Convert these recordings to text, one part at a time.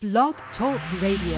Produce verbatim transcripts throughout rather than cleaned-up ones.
Blog Talk Radio.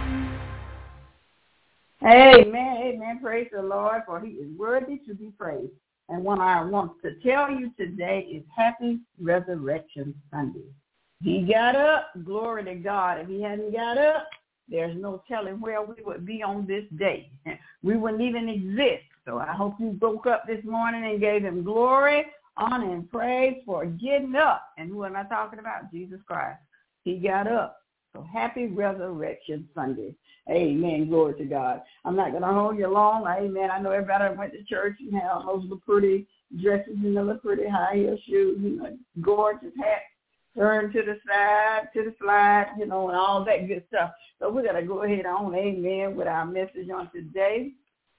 Amen, amen. Praise the Lord, for he is worthy to be praised. And what I want to tell you today is Happy Resurrection Sunday. He got up, glory to God. If he hadn't got up, there's no telling where we would be on this day. We wouldn't even exist. So I hope you woke up this morning and gave him glory, honor, and praise for getting up. And who am I talking about? Jesus Christ. He got up. So happy Resurrection Sunday. Amen. Glory to God. I'm not going to hold you long. Amen. I know everybody went to church and had all those pretty dresses, you know, the pretty high heel shoes, you know, gorgeous hats, turned to the side, to the slide, you know, and all that good stuff. So we're going to go ahead on, amen, with our message on today.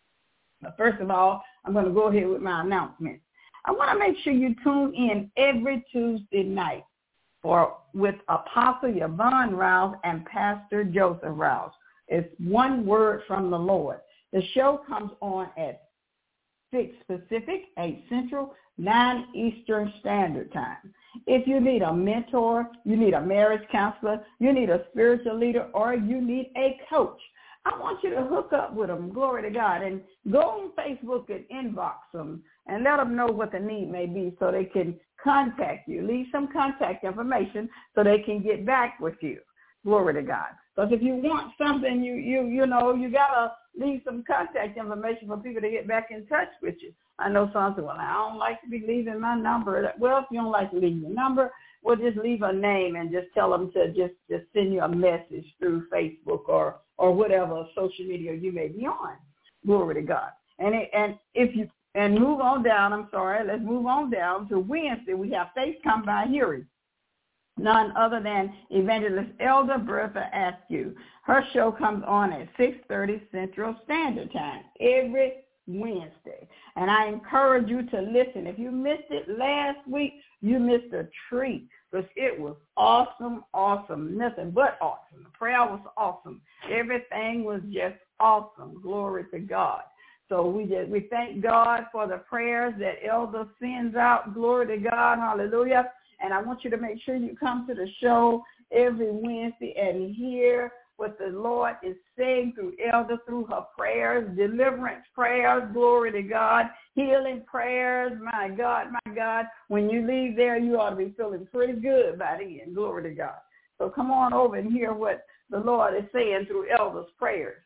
But first of all, I'm going to go ahead with my announcement. I want to make sure you tune in every Tuesday night for with Apostle Yvonne Rouse and Pastor Joseph Rouse. It's one word from the Lord. The show comes on at six Pacific, eight Central, nine Eastern Standard Time. If you need a mentor, you need a marriage counselor, you need a spiritual leader, or you need a coach, I want you to hook up with them, glory to God, and go on Facebook and inbox them and let them know what the need may be so they can contact you. Leave some contact information so they can get back with you. Glory to God. Because if you want something, you you you know, you got to leave some contact information for people to get back in touch with you. I know some say, well, I don't like to be leaving my number. Well, if you don't like to leave your number, well, just leave a name and just tell them to just, just send you a message through Facebook or, or whatever social media you may be on. Glory to God. And it, and if you and move on down, I'm sorry, let's move on down to Wednesday. We have Faith Come by Hearing. None other than Evangelist Elder Bertha Askew. Her show comes on at six thirty Central Standard Time every Wednesday. And I encourage you to listen. If you missed it last week, you missed a treat because it was awesome, awesome, nothing but awesome. The prayer was awesome. Everything was just awesome. Glory to God. So we just we thank God for the prayers that Elder sends out. Glory to God. Hallelujah. And I want you to make sure you come to the show every Wednesday and hear what the Lord is saying through Elder, through her prayers, deliverance prayers, glory to God, healing prayers, my God, my God. When you leave there, you ought to be feeling pretty good by the end, glory to God. So come on over and hear what the Lord is saying through Elder's prayers.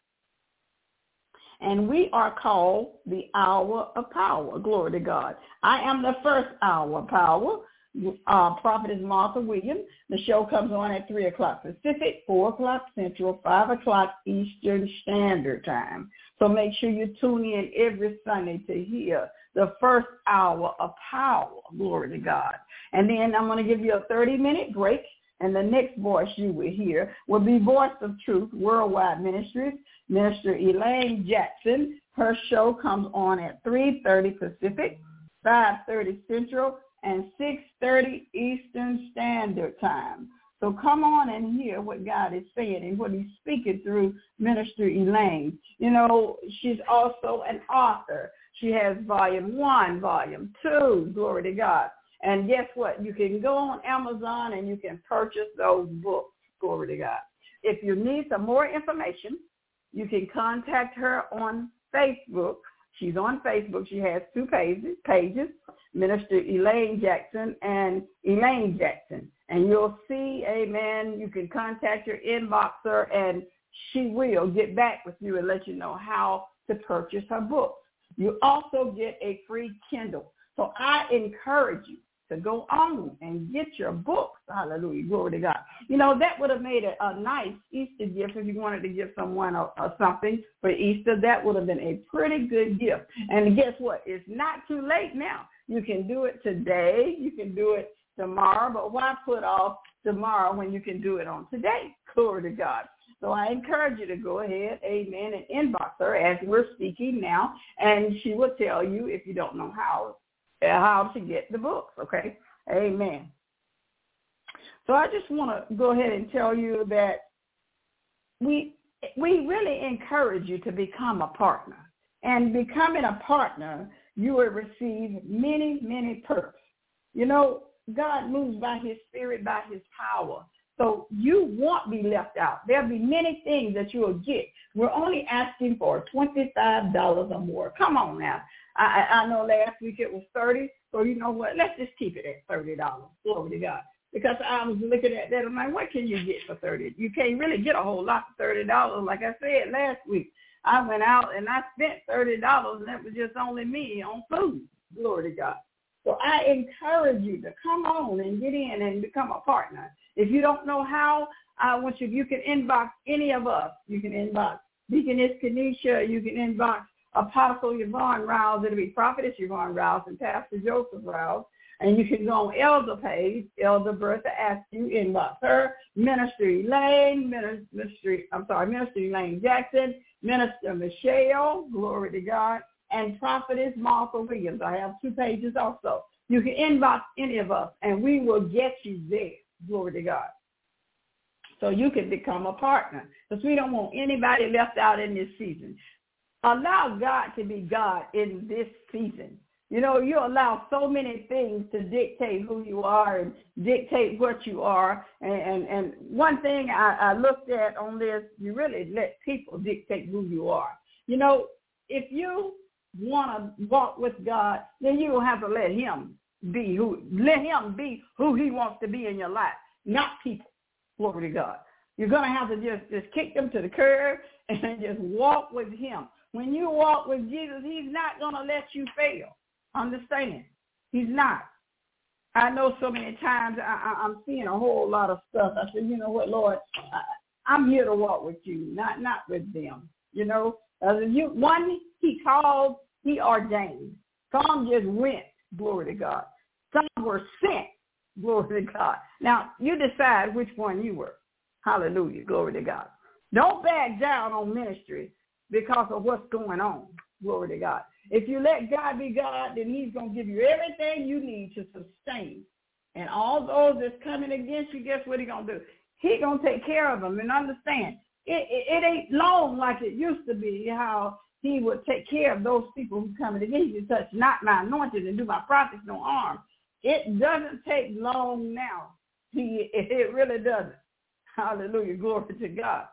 And we are called the Hour of Power, glory to God. I am the first hour of power. Uh, Prophetess Martha Williams. The show comes on at three o'clock Pacific, four o'clock Central, five o'clock Eastern Standard Time. So make sure you tune in every Sunday to hear the first hour of power. Glory to God. And then I'm going to give you a thirty-minute break, and the next voice you will hear will be Voice of Truth Worldwide Ministries, Minister Elaine Jackson. Her show comes on at three thirty Pacific, five thirty Central, and six thirty Eastern Standard Time. So come on and hear what God is saying and what he's speaking through Minister Elaine. You know, she's also an author. She has volume one, volume two, glory to God. And guess what? You can go on Amazon and you can purchase those books, glory to God. If you need some more information, you can contact her on Facebook. She's on Facebook. She has two pages, pages, Minister Elaine Jackson and Elaine Jackson. And you'll see, amen, you can contact her, inbox her, and she will get back with you and let you know how to purchase her books. You also get a free Kindle. So I encourage you to go on and get your books. Hallelujah. Glory to God. You know, that would have made a, a nice Easter gift if you wanted to give someone a, a something for Easter. That would have been a pretty good gift. And guess what? It's not too late now. You can do it today. You can do it tomorrow. But why put off tomorrow when you can do it on today? Glory to God. So I encourage you to go ahead, amen, and inbox her as we're speaking now. And she will tell you, if you don't know how, how to get the books, okay? Amen. So I just want to go ahead and tell you that we we really encourage you to become a partner. And becoming a partner, you will receive many, many perks. You know, God moves by his spirit, by his power. So you won't be left out. There'll be many things that you will get. We're only asking for twenty-five dollars or more. Come on now. I, I know last week it was thirty dollars. So you know what? Let's just keep it at thirty dollars. Glory to God. Because I was looking at that. I'm like, what can you get for thirty dollars? You can't really get a whole lot for thirty dollars. Like I said last week, I went out and I spent thirty dollars, and that was just only me on food. Glory to God. So I encourage you to come on and get in and become a partner. If you don't know how, I want you, you can inbox any of us. You can inbox Deaconess Kenesha. You can inbox Apostle Yvonne Rouse. It'll be Prophetess Yvonne Rouse and Pastor Joseph Rouse. And you can go on Elder page, Elder Bertha Askew, inbox her, Ministry Lane, Ministry, I'm sorry, Ministry Lane Jackson, Minister Michelle, glory to God, and Prophetess Martha Williams. I have two pages also. You can inbox any of us, and we will get you there, glory to God. So you can become a partner, because we don't want anybody left out in this season. Allow God to be God in this season. You know, you allow so many things to dictate who you are and dictate what you are. And, and, and one thing I, I looked at on this, you really let people dictate who you are. You know, if you want to walk with God, then you don't have to let him be who, let him be who he wants to be in your life, not people. Glory to God. You're going to have to just, just kick them to the curb and just walk with him. When you walk with Jesus, he's not going to let you fail. Understand? He's not. I know so many times I, I, I'm seeing a whole lot of stuff. I said, you know what, Lord, I, I'm here to walk with you, not not with them. You know, as you, one, he called, he ordained. Some just went, glory to God. Some were sent, glory to God. Now, you decide which one you were. Hallelujah, glory to God. Don't back down on ministry because of what's going on, glory to God. If you let God be God, then he's going to give you everything you need to sustain. And all those that's coming against you, guess what he's going to do? He's going to take care of them. And understand, it, it, it ain't long like it used to be, how he would take care of those people who coming against you. Touch not my anointed and do my prophets no harm. It doesn't take long now. He, it really doesn't. Hallelujah. Glory to God.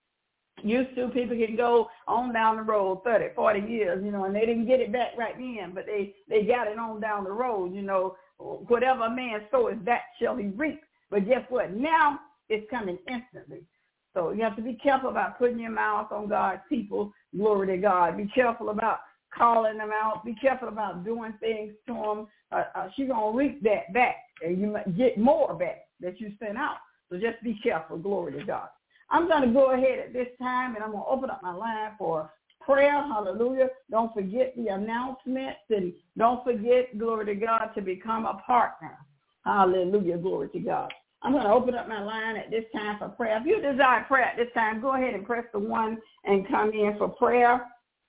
Used to, people can go on down the road thirty, forty years, you know, and they didn't get it back right then, but they, they got it on down the road, you know. Whatever a man sows, that shall he reap. But guess what? Now it's coming instantly. So you have to be careful about putting your mouth on God's people. Glory to God. Be careful about calling them out. Be careful about doing things to them. Uh, uh, she's going to reap that back, and you might get more back that you sent out. So just be careful. Glory to God. I'm going to go ahead at this time, and I'm going to open up my line for prayer. Hallelujah. Don't forget the announcements, and don't forget, glory to God, to become a partner. Hallelujah. Glory to God. I'm going to open up my line at this time for prayer. If you desire prayer at this time, go ahead and press the one and come in for prayer.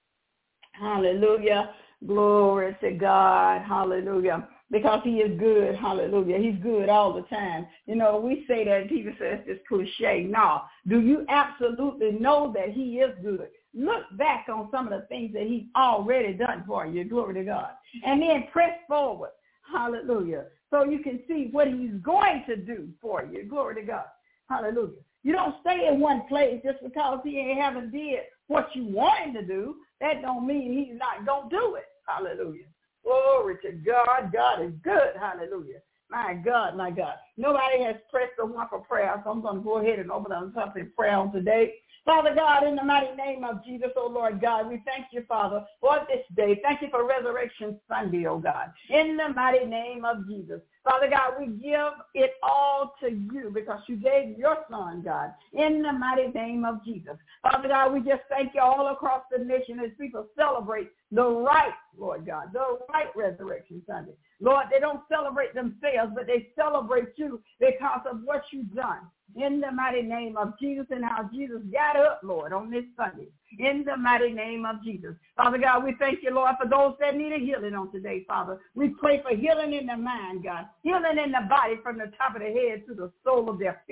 Hallelujah. Glory to God. Hallelujah. Because he is good. Hallelujah. He's good all the time. You know, we say that, people say it's just cliche. No. Do you absolutely know that he is good? Look back on some of the things that he's already done for you. Glory to God. And then press forward. Hallelujah. So you can see what he's going to do for you. Glory to God. Hallelujah. You don't stay in one place just because he ain't haven't did what you want him to do. That don't mean he's not going to do it. Hallelujah. Glory to God. God is good. Hallelujah. My God, my God. Nobody has pressed the one for prayer, so I'm going to go ahead and open up something prayer on today. Father God, in the mighty name of Jesus, oh Lord God, we thank you, Father, for this day. Thank you for Resurrection Sunday, oh God. In the mighty name of Jesus. Father God, we give it all to you because you gave your son, God, in the mighty name of Jesus. Father God, we just thank you all across the nation as people celebrate the right, Lord God, the right Resurrection Sunday. Lord, they don't celebrate themselves, but they celebrate you because of what you've done. In the mighty name of Jesus, and how Jesus got up, Lord, on this Sunday. In the mighty name of Jesus. Father God, we thank you, Lord, for those that need a healing on today, Father. We pray for healing in the mind, God. Healing in the body from the top of the head to the sole of their feet.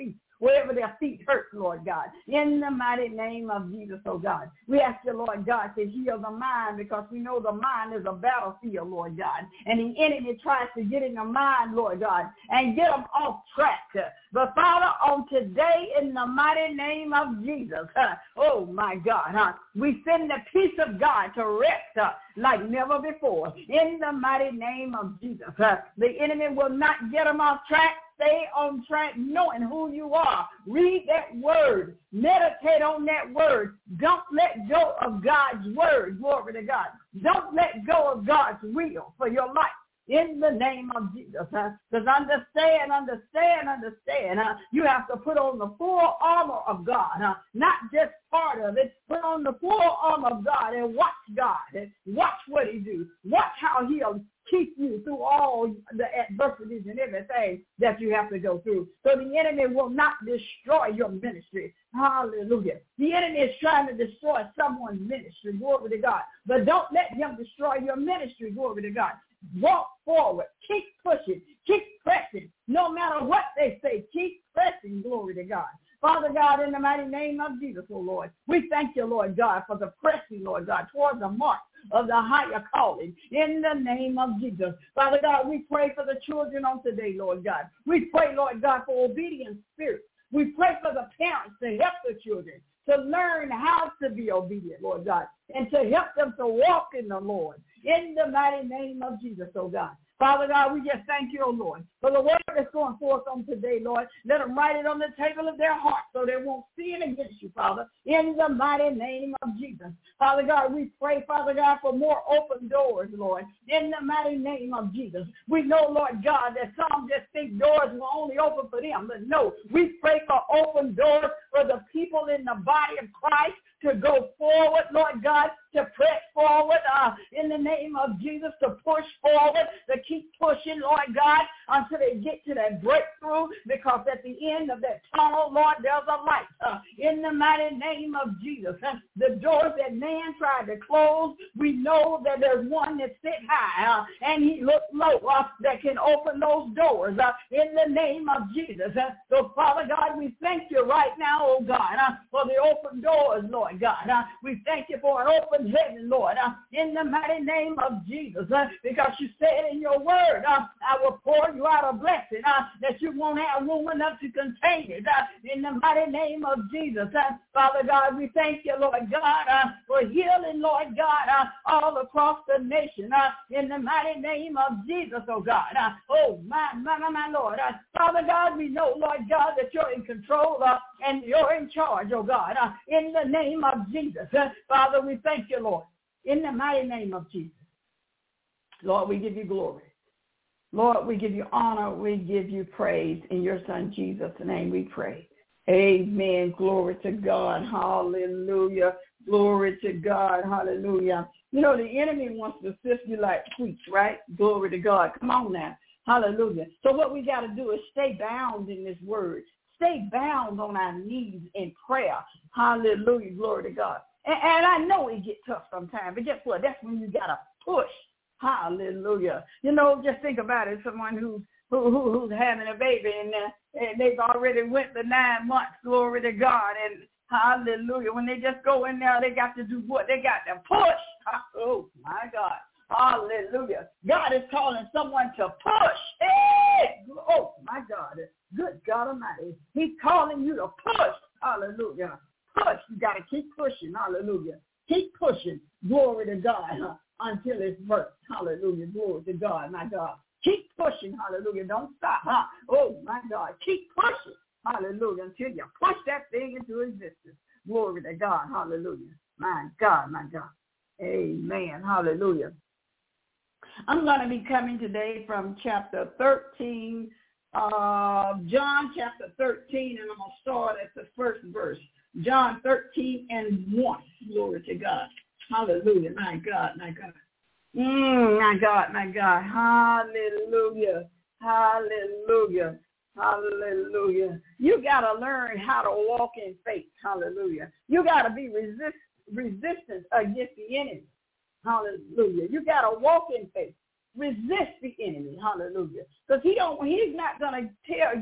wherever their feet hurt, Lord God. In the mighty name of Jesus, oh God. We ask you, Lord God, to heal the mind because we know the mind is a battlefield, Lord God. And the enemy tries to get in the mind, Lord God, and get them off track. But Father, on today, in the mighty name of Jesus, uh, oh my God, uh, we send the peace of God to rest uh, like never before. In the mighty name of Jesus, uh, the enemy will not get them off track. Stay on track knowing who you are. Read that word. Meditate on that word. Don't let go of God's word. Glory to God. Don't let go of God's will for your life. In the name of Jesus, because huh? understand, understand, understand, huh? You have to put on the full armor of God, huh? Not just part of it. Put on the full armor of God and watch God and watch what he do. Watch how he'll keep you through all the adversities and everything that you have to go through. So the enemy will not destroy your ministry. Hallelujah. The enemy is trying to destroy someone's ministry. Glory to God. But don't let him destroy your ministry. Glory to God. Walk forward. Keep pushing. Keep pressing. No matter what they say, keep pressing. Glory to God. Father God, in the mighty name of Jesus, oh Lord, we thank you, Lord God, for the pressing, Lord God, towards the mark of the higher calling in the name of Jesus. Father God, we pray for the children on today, Lord God. We pray, Lord God, for obedient spirits. We pray for the parents to help the children to learn how to be obedient, Lord God, and to help them to walk in the Lord in the mighty name of Jesus, oh God. Father God, we just thank you, oh Lord, for the word that's going forth on today, Lord. Let them write it on the table of their heart so they won't sin against you, Father, in the mighty name of Jesus. Father God, we pray, Father God, for more open doors, Lord, in the mighty name of Jesus. We know, Lord God, that some just think doors will only open for them, but no, we pray for open doors for the people in the body of Christ to go forward, Lord God, to press forward uh, in the name of Jesus, to push forward, to keep pushing, Lord God, until they get to that breakthrough, because at the end of that tunnel, Lord, there's a light. Uh, in the mighty name of Jesus, uh, the doors that man tried to close, we know that there's one that sit high, uh, and he looked low, uh, that can open those doors uh, in the name of Jesus. Uh, so, Father God, we thank you right now, oh God, uh, for the open doors, Lord God. Uh, we thank you for an open heaven, Lord, uh, in the mighty name of Jesus, uh, because you said in your word, uh, I will pour you out a blessing uh, that you won't have room enough to contain it. Uh, in the mighty name of Jesus, uh, Father God, we thank you, Lord God, uh, for healing, Lord God, uh, all across the nation. Uh, in the mighty name of Jesus, oh God. Uh, oh, my, my, my, my Lord. Uh, Father God, we know, Lord God, that you're in control uh, and you're in charge, oh God. Uh, in the name of Jesus, uh, Father, we thank you, Lord. In the mighty name of Jesus. Lord, we give you glory. Lord, we give you honor. We give you praise. In your son Jesus' name we pray. Amen. Glory to God. Hallelujah. Glory to God. Hallelujah. You know, the enemy wants to sift you like wheat, right? Glory to God. Come on now. Hallelujah. So what we got to do is stay bound in this word. Stay bound on our knees in prayer. Hallelujah. Glory to God. And, and I know it gets tough sometimes, but guess what? That's when you got to push. Hallelujah. You know, just think about it. Someone who's who, who, who's having a baby and, uh, and they've already went the nine months, glory to God, and hallelujah. When they just go in there, they got to do what? They got to push. Oh, my God. Hallelujah. God is calling someone to push. Hey! Oh, my God. Good God Almighty. He's calling you to push. Hallelujah. Push. You got to keep pushing. Hallelujah. Keep pushing. Glory to God. Huh? Until it's birth. Hallelujah. Glory to God, my God. Keep pushing. Hallelujah. Don't stop. Huh? Oh, my God. Keep pushing. Hallelujah. Until you push that thing into existence. Glory to God. Hallelujah. My God, my God. Amen. Hallelujah. I'm going to be coming today from chapter thirteen, uh, John chapter thirteen, and I'm going to start at the first verse. John thirteen and one. Glory to God. Hallelujah. My God, my God. Mm, my God, my God. Hallelujah. Hallelujah. Hallelujah. You got to learn how to walk in faith. Hallelujah. You got to be resist, resistant against the enemy. Hallelujah. You got to walk in faith. Resist the enemy. Hallelujah. Because he don't, he's not going to tell you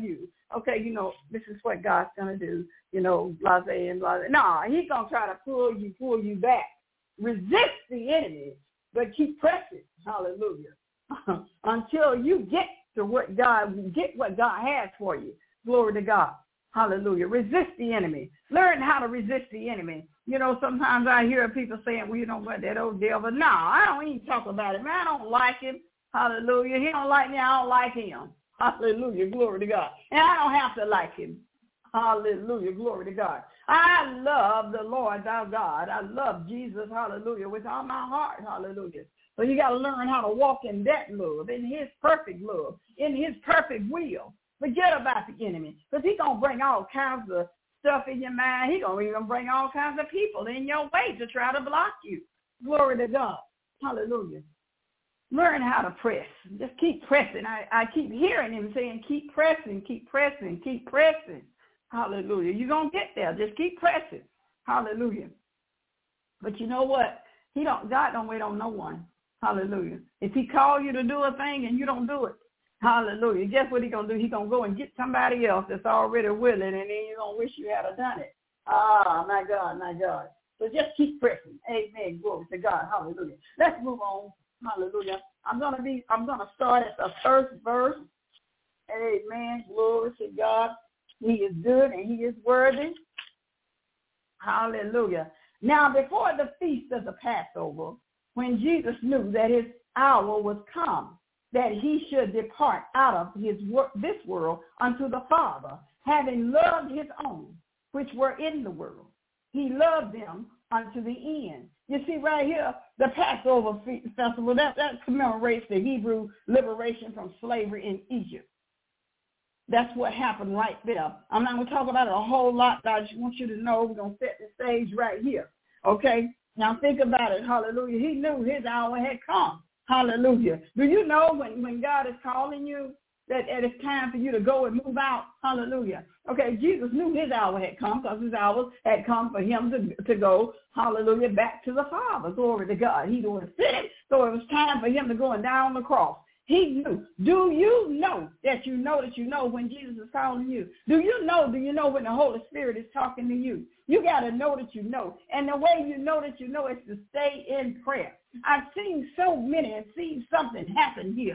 okay, you know, this is what God's going to do, you know, blase and blase. No, he's going to try to pull you, pull you back. Resist the enemy, but keep pressing, hallelujah, until you get to what God, get what God has for you. Glory to God. Hallelujah. Resist the enemy. Learn how to resist the enemy. You know, sometimes I hear people saying, well, you know what, that old devil. No, I don't even talk about it. Man, I don't like him. Hallelujah. He don't like me. I don't like him. Hallelujah. Glory to God. And I don't have to like him. Hallelujah. Glory to God. I love the Lord our God. I love Jesus. Hallelujah. With all my heart. Hallelujah. So you got to learn how to walk in that love, in his perfect love, in his perfect will. Forget about the enemy, because he's going to bring all kinds of stuff in your mind. He's going to even bring all kinds of people in your way to try to block you. Glory to God. Hallelujah. Learn how to press. Just keep pressing. I, I keep hearing him saying, keep pressing, keep pressing, keep pressing. Hallelujah. You're going to get there. Just keep pressing. Hallelujah. But you know what? He don't. God don't wait on no one. Hallelujah. If he called you to do a thing and you don't do it, hallelujah, guess what he's going to do? He's going to go and get somebody else that's already willing, and then you're going to wish you had done it. Ah, my God, my God. So just keep pressing. Amen. Glory to God. Hallelujah. Let's move on. Hallelujah. I'm going to be, I'm going to start at the first verse. Amen. Glory to God. He is good and he is worthy. Hallelujah. Now, before the feast of the Passover, when Jesus knew that his hour was come, that he should depart out of his wor- this world unto the Father, having loved his own, which were in the world. He loved them unto the end. You see right here, the Passover festival, that, that commemorates the Hebrew liberation from slavery in Egypt. That's what happened right there. I'm not going to talk about it a whole lot, but I just want you to know we're going to set the stage right here. Okay? Now think about it. Hallelujah. He knew his hour had come. Hallelujah. Do you know when, when God is calling you that, that it's time for you to go and move out? Hallelujah. Okay, Jesus knew his hour had come because his hour had come for him to, to go, hallelujah, back to the Father. Glory to God. He was finished, so it was time for him to go and die on the cross. He knew. Do you know that you know that you know when Jesus is calling you? Do you know, do you know when the Holy Spirit is talking to you? You got to know that you know. And the way you know that you know is to stay in prayer. I've seen so many and seen something happen here.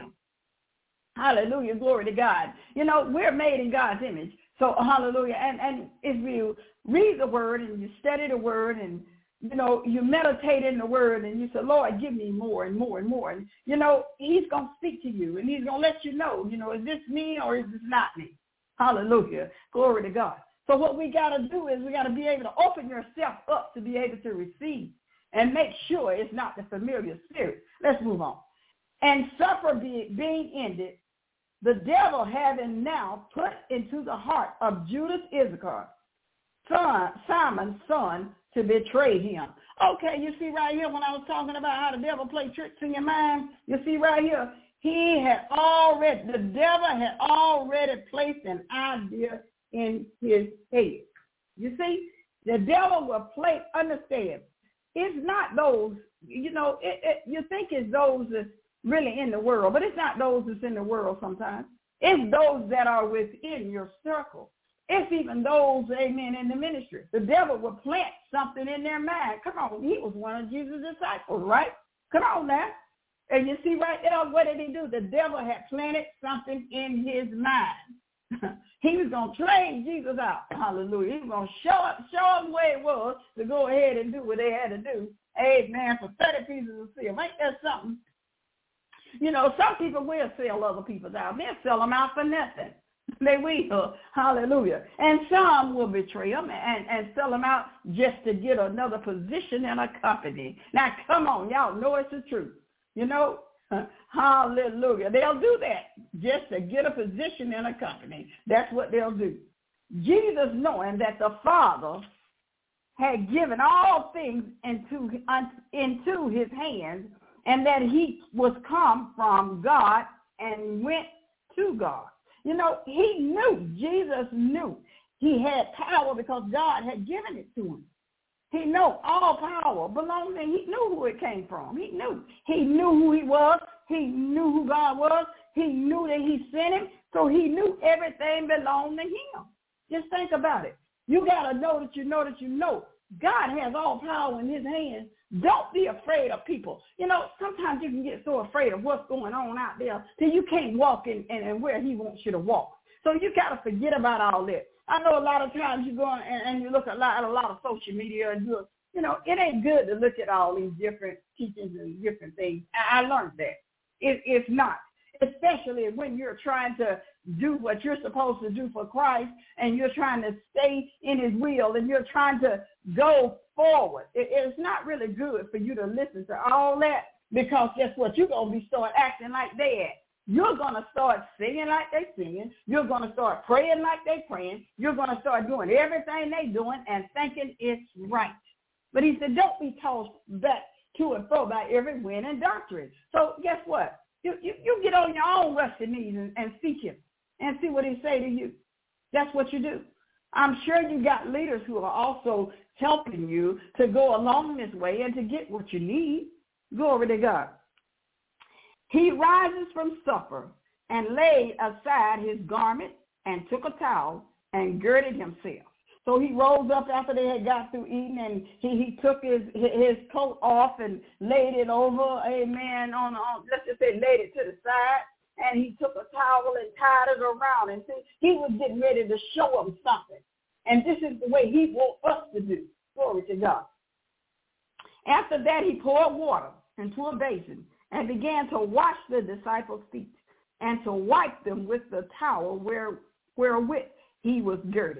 Hallelujah. Glory to God. You know, we're made in God's image. So, hallelujah. And, and if you read the word and you study the word and you know, you meditate in the word and you say, Lord, give me more and more and more. And, you know, he's going to speak to you and he's going to let you know, you know, is this me or is this not me? Hallelujah. Glory to God. So what we got to do is we got to be able to open yourself up to be able to receive and make sure it's not the familiar spirit. Let's move on. And supper be, being ended, the devil having now put into the heart of Judas Iscariot, son, Simon's son, to betray him. Okay, you see right here when I was talking about how the devil plays tricks in your mind, you see right here, he had already, the devil had already placed an idea in his head. You see, the devil will play, understand, it's not those, you know, it, it, you think it's those that's really in the world, but it's not those that's in the world sometimes. It's those that are within your circle. It's even those, amen, in the ministry. The devil will plant something in their mind. Come on, he was one of Jesus' disciples, right? Come on now. And you see right there, what did he do? The devil had planted something in his mind. He was going to trade Jesus out. Hallelujah. He was going to show up, show them where it was to go ahead and do what they had to do. Amen. For thirty pieces of silver. Ain't that something? You know, some people will sell other people's out. They'll sell them out for nothing. They will. Hallelujah. And some will betray them and, and sell them out just to get another position in a company. Now, come on. Y'all know it's the truth. You know, hallelujah. They'll do that just to get a position in a company. That's what they'll do. Jesus, knowing that the Father had given all things into, into his hands and that he was come from God and went to God. You know, he knew, Jesus knew he had power because God had given it to him. He knew all power belonged to him. He knew who it came from. He knew. He knew who he was. He knew who God was. He knew that he sent him. So he knew everything belonged to him. Just think about it. You got to know that you know that you know. God has all power in his hands. Don't be afraid of people. You know, sometimes you can get so afraid of what's going on out there that you can't walk in, in, in where he wants you to walk. So you got to forget about all that. I know a lot of times you go and, and you look at a lot, a lot of social media and you, you know, it ain't good to look at all these different teachings and different things. I, I learned that. It, it's not, especially when you're trying to do what you're supposed to do for Christ and you're trying to stay in his will and you're trying to go forward. It, it's not really good for you to listen to all that, because guess what? You're going to be start acting like they act. You're going to start singing like they singing. You're going to start praying like they praying. You're going to start doing everything they doing and thinking it's right. But he said, don't be tossed back to and fro by every wind and doctrine. So guess what? You, you, you get on your own rusty knees and, and seek him and see what he say to you. That's what you do. I'm sure you got leaders who are also helping you to go along this way and to get what you need. Glory to God. He rises from supper and laid aside his garment and took a towel and girded himself. So he rose up after they had got through eating, and he, he took his his coat off and laid it over, amen, on, on, let's just say laid it to the side, and he took a towel and tied it around. And see, he was getting ready to show them something. And this is the way he wants us to do. Glory to God. After that, he poured water into a basin and began to wash the disciples' feet and to wipe them with the towel where, wherewith he was girded.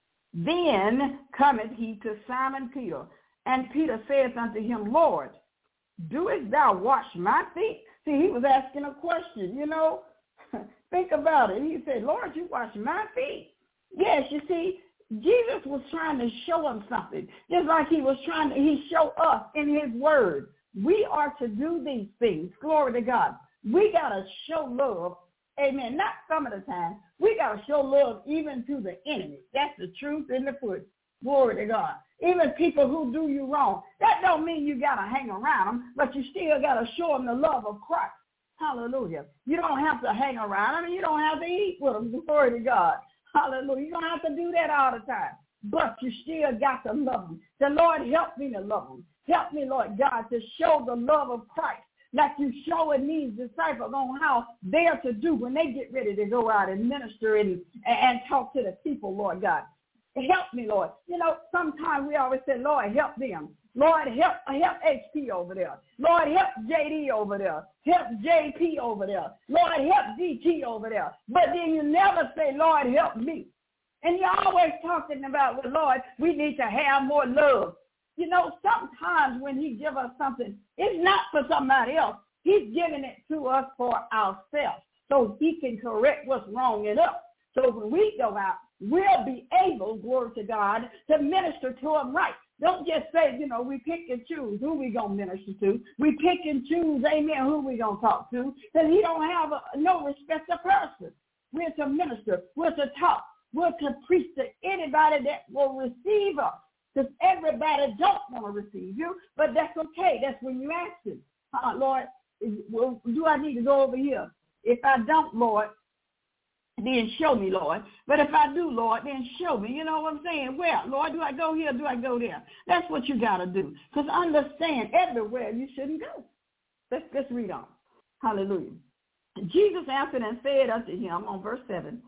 Then cometh he to Simon Peter, and Peter saith unto him, Lord, doest thou wash my feet? See, he was asking a question, you know. Think about it. He said, Lord, you wash my feet? Yes, you see, Jesus was trying to show him something, just like he was trying to, he showed us in his word. We are to do these things. Glory to God. We got to show love. Amen. Not some of the time. We got to show love even to the enemy. That's the truth in the foot. Glory to God. Even people who do you wrong. That don't mean you got to hang around them, but you still got to show them the love of Christ. Hallelujah. You don't have to hang around them, and you don't have to eat with them. Glory to God. Hallelujah. You don't have to do that all the time, but you still got to love them. The Lord, help me to love them. Help me, Lord God, to show the love of Christ like you showing these disciples on how they're to do when they get ready to go out and minister and, and talk to the people, Lord God. Help me, Lord. You know, sometimes we always say, Lord, help them. Lord, help help H P over there. Lord, help J D over there. Help J P over there. Lord, help D T over there. But then you never say, Lord, help me. And you're always talking about, well, Lord, we need to have more love. You know, sometimes when he gives us something, it's not for somebody else. He's giving it to us for ourselves so he can correct what's wrong in us. So when we go out, we'll be able, glory to God, to minister to them right. Don't just say, you know, we pick and choose who we going to minister to. We pick and choose, amen, who we going to talk to. Because he don't have a, no respect of person. We're to minister. We're to talk. We're to preach to anybody that will receive us. Because everybody don't want to receive you, but that's okay. That's when you ask him, uh, Lord, is, well, do I need to go over here? If I don't, Lord, then show me, Lord. But if I do, Lord, then show me. You know what I'm saying? Well, Lord, do I go here? Do I go there? That's what you got to do. Because understand, everywhere you shouldn't go. Let's, let's read on. Hallelujah. Jesus answered and said unto him on verse seven,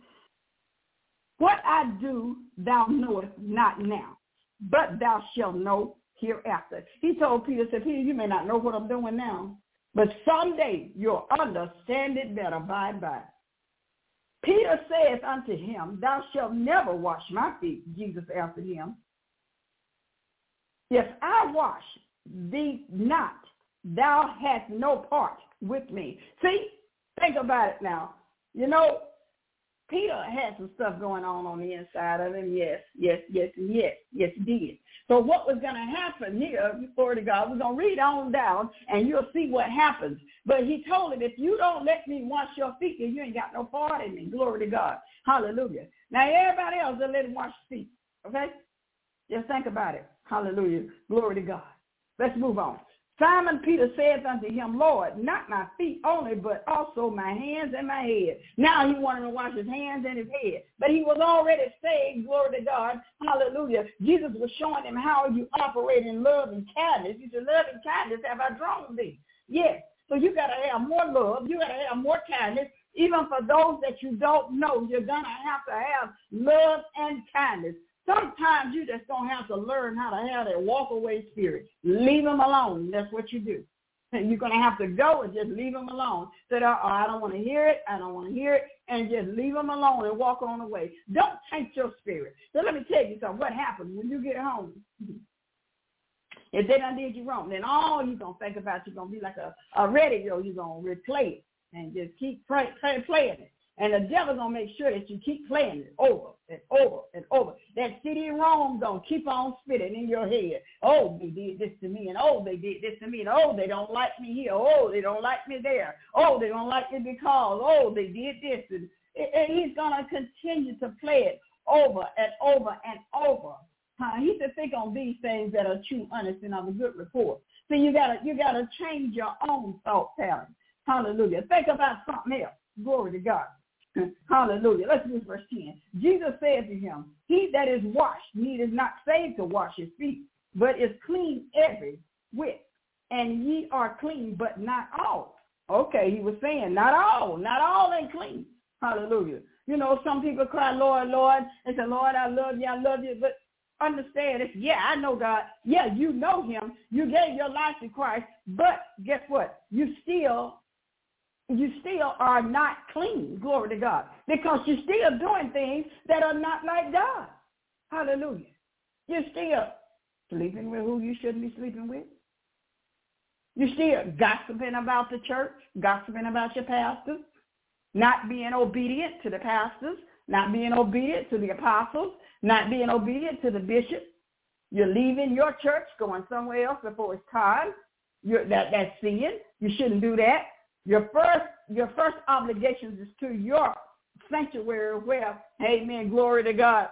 what I do thou knowest not now, but thou shalt know hereafter. He told Peter, said, Peter, you may not know what I'm doing now, but someday you'll understand it better by and by. Peter saith unto him, thou shalt never wash my feet. Jesus answered him, if I wash thee not, thou hast no part with me. See, think about it now. You know, Peter had some stuff going on on the inside of him. Yes, yes, yes, yes, yes, he did. So what was going to happen here, glory to God, we're going to read on down, and you'll see what happens. But he told him, if you don't let me wash your feet, then you ain't got no part in me. Glory to God. Hallelujah. Now, everybody else, they'll let him wash feet, okay? Just think about it. Hallelujah. Glory to God. Let's move on. Simon Peter saith unto him, Lord, not my feet only, but also my hands and my head. Now he wanted to wash his hands and his head. But he was already saved, glory to God. Hallelujah. Jesus was showing him how you operate in love and kindness. He said, love and kindness have I drawn thee. Yes. So you got to have more love. You got to have more kindness. Even for those that you don't know, you're going to have to have love and kindness. Sometimes you just don't have to learn how to have that walk-away spirit. Leave them alone. That's what you do. And you're going to have to go and just leave them alone. Say, oh, I don't want to hear it. I don't want to hear it. And just leave them alone and walk on the way. Don't taint your spirit. So let me tell you something. What happens when you get home? If they done did you wrong, then all you're going to think about, you're going to be like a, a radio. You're going to replay it and just keep play, play, playing it. And the devil's going to make sure that you keep playing it over and over and over. That city in Rome going to keep on spitting in your head. Oh, they did this to me, and oh, they did this to me, and oh, they don't like me here. Oh, they don't like me there. Oh, they don't like me because, oh, they did this. And, and he's going to continue to play it over and over and over. Uh, he said, think on these things that are true, honest, and of a good report. So you got to you got to change your own thought pattern. Hallelujah. Think about something else. Glory to God. Hallelujah. Let's read verse ten. Jesus said to him, he that is washed needeth not save to wash his feet, but is clean every whit. And ye are clean, but not all. Okay, he was saying not all. Not all ain't clean. Hallelujah. You know, some people cry, Lord, Lord, and say, Lord, I love you, I love you. But understand this. Yeah, I know God. Yeah, you know him. You gave your life to Christ. But guess what? You still you still are not clean, glory to God, because you're still doing things that are not like God. Hallelujah. You're still sleeping with who you shouldn't be sleeping with. You're still gossiping about the church, gossiping about your pastors, not being obedient to the pastors, not being obedient to the apostles, not being obedient to the bishop. You're leaving your church, going somewhere else before it's time. You're, that, that's sin. You shouldn't do that. Your first, your first obligation is to your sanctuary where, amen, glory to God,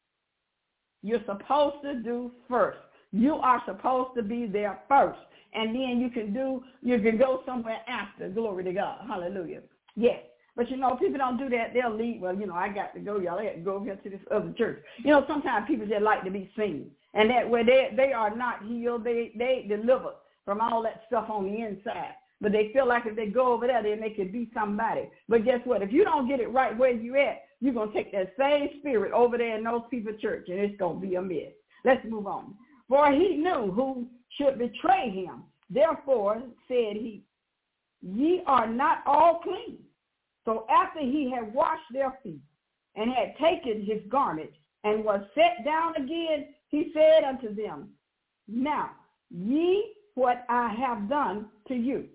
you're supposed to do first. You are supposed to be there first. And then you can do, you can go somewhere after, glory to God. Hallelujah. Yes. But, you know, people don't do that. They'll leave. Well, you know, I got to go. Y'all I got to go over here to this other church. You know, sometimes people just like to be seen. And that where they, they are not healed, they, they deliver from all that stuff on the inside. But they feel like if they go over there, then they could be somebody. But guess what? If you don't get it right where you at, you're going to take that same spirit over there in those people's church, and it's going to be a mess. Let's move on. For he knew who should betray him. Therefore, said he, ye are not all clean. So after he had washed their feet and had taken his garment and was set down again, he said unto them, now ye what I have done to you.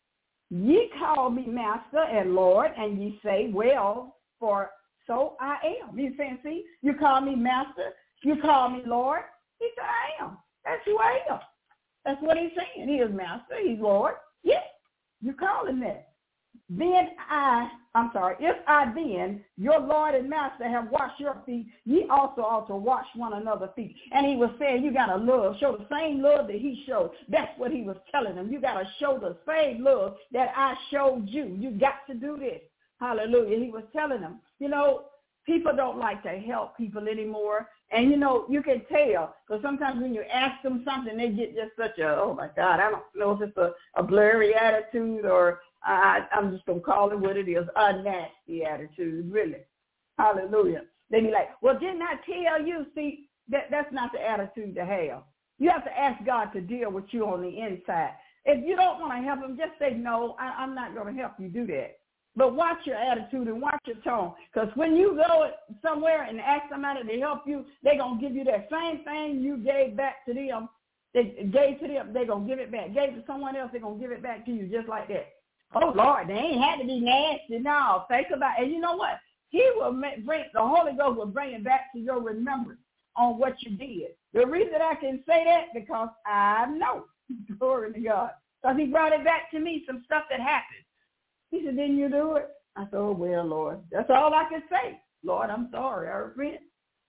Ye call me master and Lord, and ye say, well, for so I am. He's saying, see, you call me master, you call me Lord. He said, I am. That's who I am. That's what he's saying. He is master, he's Lord. Yes, you call him that. Then I, I'm sorry, if I then, your Lord and Master, have washed your feet, ye also ought to wash one another's feet. And he was saying, you got to love, show the same love that he showed. That's what he was telling them. You got to show the same love that I showed you. You got to do this. Hallelujah. He was telling them, you know, people don't like to help people anymore. And, you know, you can tell, because sometimes when you ask them something, they get just such a, oh, my God, I don't know if it's a, a blurry attitude or I, I'm just going to call it what it is, a nasty attitude, really. Hallelujah. They be like, well, didn't I tell you? See, that, that's not the attitude to have. You have to ask God to deal with you on the inside. If you don't want to help him, just say, no, I, I'm not going to help you do that. But watch your attitude and watch your tone. Because when you go somewhere and ask somebody to help you, they're going to give you that same thing you gave back to them. They gave to them, they're going to give it back. Gave to someone else, they're going to give it back to you just like that. Oh, Lord, they ain't had to be nasty. No, think about it. And you know what? He will bring, the Holy Ghost will bring it back to your remembrance on what you did. The reason I can say that, because I know. Glory to God. Because he brought it back to me, some stuff that happened. He said, didn't you do it? I said, oh, well, Lord. That's all I can say. Lord, I'm sorry. I repent.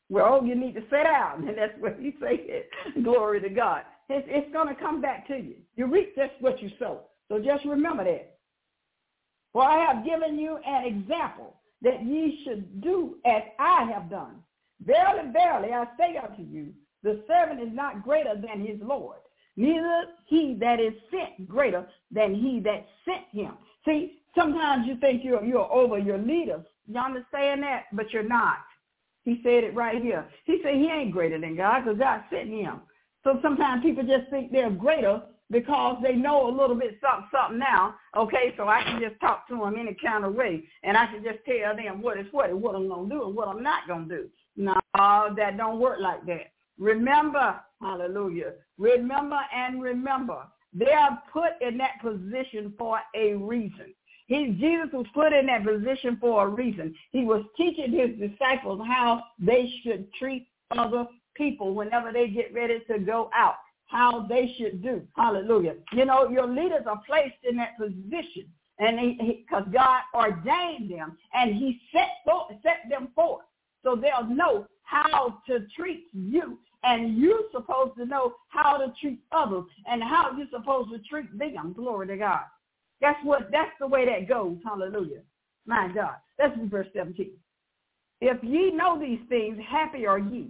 Well, you need to sit down, and that's what he said. Glory to God. It's, it's going to come back to you. You reap just what you sow. So just remember that. For I have given you an example that ye should do as I have done. Verily, verily, I say unto you, the servant is not greater than his Lord, neither he that is sent greater than he that sent him. See, sometimes you think you're, you're over your leaders. You understand that? But you're not. He said it right here. He said he ain't greater than God because God sent him. So sometimes people just think they're greater because they know a little bit something, something now. Okay, so I can just talk to them any kind of way, and I can just tell them what is what and what I'm going to do and what I'm not going to do. No, that don't work like that. Remember, hallelujah, remember and remember, they are put in that position for a reason. He, Jesus was put in that position for a reason. He was teaching his disciples how they should treat other people whenever they get ready to go out, how they should do. Hallelujah. You know, your leaders are placed in that position, and because God ordained them, and he set, set them forth so they'll know how to treat you, and you're supposed to know how to treat others and how you're supposed to treat them. Glory to God. That's what. That's the way that goes. Hallelujah. My God. That's in verse seventeen. If ye know these things, happy are ye,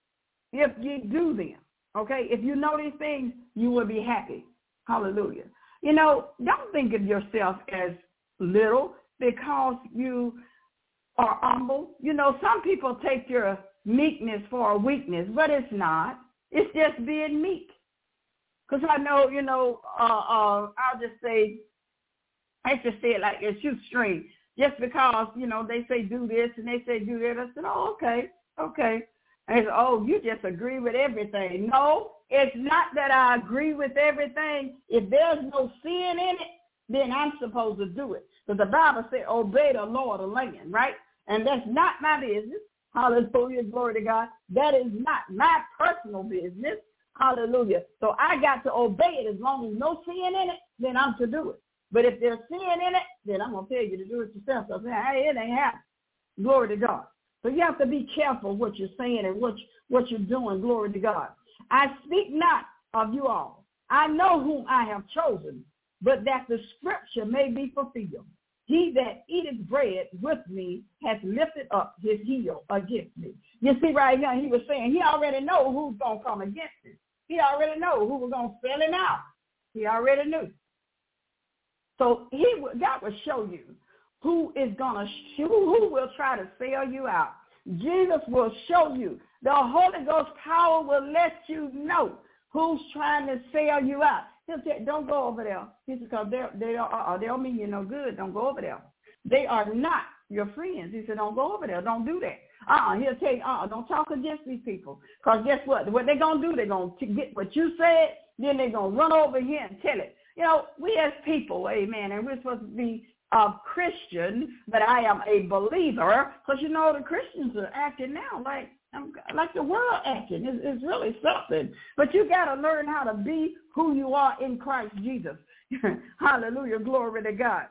if ye do them. Okay? If you know these things, you will be happy. Hallelujah. You know, don't think of yourself as little because you are humble. You know, some people take your meekness for a weakness, but it's not. It's just being meek. Because I know, you know, uh, uh, I'll just say, I just say it like a shoestring. Just because, you know, they say do this and they say do that, I said, oh, okay, okay. And it's, oh, you just agree with everything. No, it's not that I agree with everything. If there's no sin in it, then I'm supposed to do it. Because the Bible said, obey the law of the land, right? And that's not my business. Hallelujah, glory to God. That is not my personal business. Hallelujah. So I got to obey it as long as no sin in it, then I'm to do it. But if there's sin in it, then I'm going to tell you to do it yourself. So I say, hey, it ain't happening. Glory to God. So you have to be careful what you're saying and what, what you're doing. Glory to God. I speak not of you all. I know whom I have chosen, but that the scripture may be fulfilled. He that eateth bread with me has lifted up his heel against me. You see right here, he was saying he already know who's going to come against him. He already know who was going to sell him out. He already knew. So he God will show you who is going to, who, who will try to sell you out. Jesus will show you. The Holy Ghost power will let you know who's trying to sell you out. He'll say, don't go over there. He said, because they don't, uh, they don't mean you no good. Don't go over there. They are not your friends. He said, don't go over there. Don't do that. Uh-uh. He'll tell you, uh-uh, don't talk against these people. Because guess what? What they're going to do, they're going to get what you said, then they're going to run over here and tell it. You know, we as people, amen, and we're supposed to be a Christian, but I am a believer, because, you know, the Christians are acting now like like the world acting. It's, it's really something. But you got to learn how to be who you are in Christ Jesus. Hallelujah, glory to God.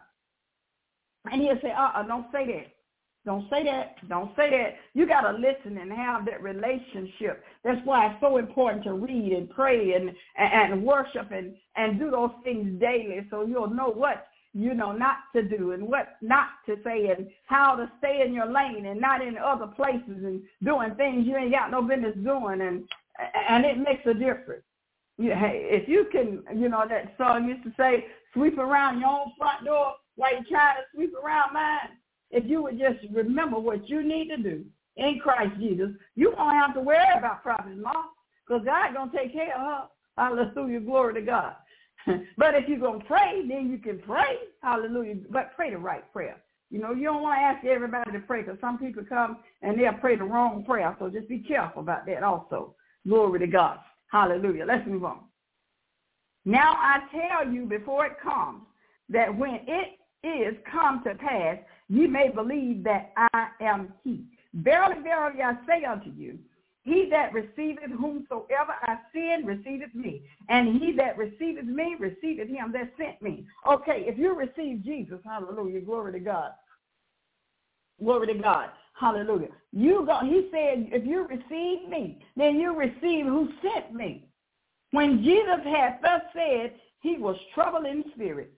And he'll say, uh-uh, don't say that. Don't say that. Don't say that. You got to listen and have that relationship. That's why it's so important to read and pray and, and, and worship and, and do those things daily so you'll know what, you know, not to do and what not to say and how to stay in your lane and not in other places and doing things you ain't got no business doing. And, and it makes a difference. You, hey, if you can, you know, that song used to say, sweep around your own front door while you're trying to sweep around mine. If you would just remember what you need to do in Christ Jesus, you won't have to worry about Prophet Ma, because God's going to take care of her. Hallelujah, glory to God. But if you're going to pray, then you can pray. Hallelujah. But pray the right prayer. You know, you don't want to ask everybody to pray, because some people come and they'll pray the wrong prayer. So just be careful about that also. Glory to God. Hallelujah. Let's move on. Now I tell you before it comes, that when it is come to pass, ye may believe that I am he. Verily, verily, I say unto you, he that receiveth whomsoever I send receiveth me, and he that receiveth me receiveth him that sent me. Okay, if you receive Jesus, hallelujah, glory to God, Glory to God. Hallelujah. You go, he said, if you receive me, then you receive who sent me. When Jesus had thus said, he was troubled in spirit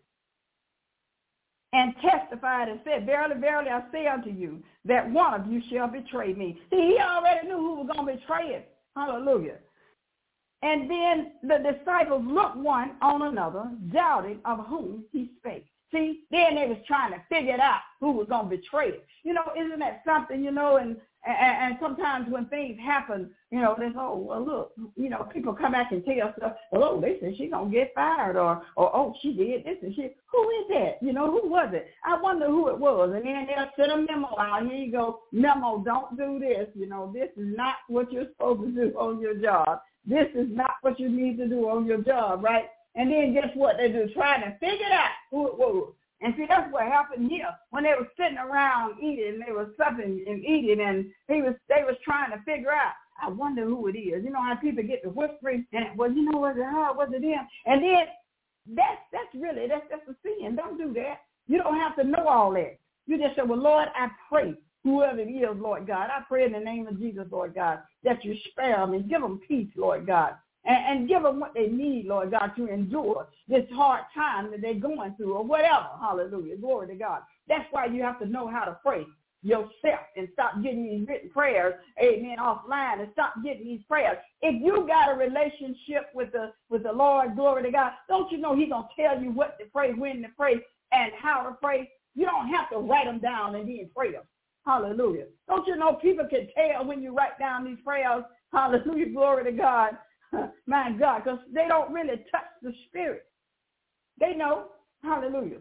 and testified and said, verily, verily, I say unto you that one of you shall betray me. See, he already knew who was going to betray him. Hallelujah. And then the disciples looked one on another, doubting of whom he spake. See, then they was trying to figure out who was going to betray it. You know, isn't that something, you know, and, and and sometimes when things happen, you know, they say, oh, well, look, you know, people come back and tell stuff, well, oh, they said she's going to get fired, or, or, oh, she did this and she, who is that? You know, who was it? I wonder who it was. And then they'll send a memo out. Here you go, memo, don't do this. You know, this is not what you're supposed to do on your job. This is not what you need to do on your job, right? And then guess what they do? Trying to figure out who it was. And see, that's what happened here. When they were sitting around eating, they were supping and eating, and he was they was trying to figure out, I wonder who it is. You know how people get to whispering, and, well, you know, was it her? Was it him? And then that's, that's really, that's, that's a sin. Don't do that. You don't have to know all that. You just say, well, Lord, I pray, whoever it is, Lord God, I pray in the name of Jesus, Lord God, that you spare them and give them peace, Lord God. And, and give them what they need, Lord God, to endure this hard time that they're going through or whatever. Hallelujah. Glory to God. That's why you have to know how to pray yourself and stop getting these written prayers, amen, offline, and stop getting these prayers. If you got a relationship with the with the Lord, glory to God, don't you know he's going to tell you what to pray, when to pray, and how to pray? You don't have to write them down and then pray them. Hallelujah. Don't you know people can tell when you write down these prayers? Hallelujah. Glory to God. My God, because they don't really touch the spirit. They know. Hallelujah.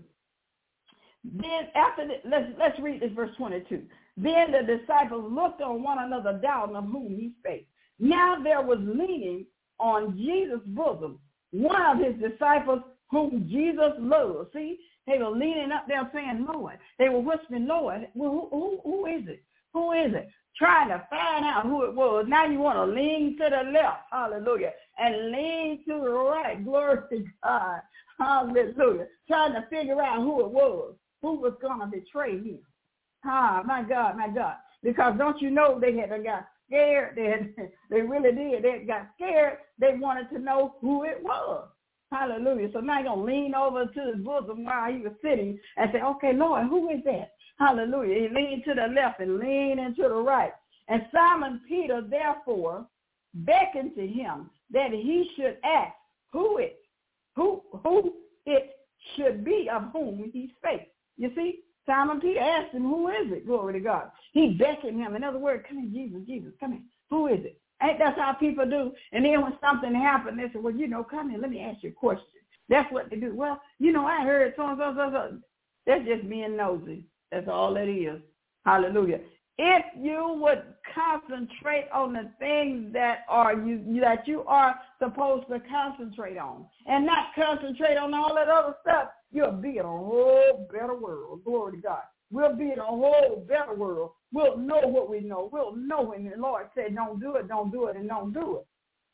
Then after this, let's let's read this verse twenty-two. Then the disciples looked on one another, doubting of whom he spake. Now there was leaning on Jesus' bosom one of his disciples whom Jesus loved. See, they were leaning up there saying, Lord. They were whispering, Lord, well, who, who, who is it? Who is it? Trying to find out who it was. Now you want to lean to the left, hallelujah, and lean to the right, glory to God, hallelujah, trying to figure out who it was, who was going to betray him. Ah, my God, my God, because don't you know they had got scared, they, had, they really did, they got scared, they wanted to know who it was. Hallelujah. So now you're going to lean over to his bosom while he was sitting and say, okay, Lord, who is that? Hallelujah. He leaned to the left and leaned into the right. And Simon Peter, therefore, beckoned to him that he should ask who it, who, who it should be of whom he spake. You see, Simon Peter asked him, who is it? Glory to God. He beckoned him. In other words, come here, Jesus, Jesus, come here. Who is it? Ain't that how people do? And then when something happened, they say, well, you know, come here, let me ask you a question. That's what they do. Well, you know, I heard so and so, so, so. That's just being nosy. That's all it is. Hallelujah. If you would concentrate on the things that are you that you are supposed to concentrate on and not concentrate on all that other stuff, you'll be in a whole better world. Glory to God. We'll be in a whole better world. We'll know what we know. We'll know when the Lord said, don't do it, don't do it, and don't do it.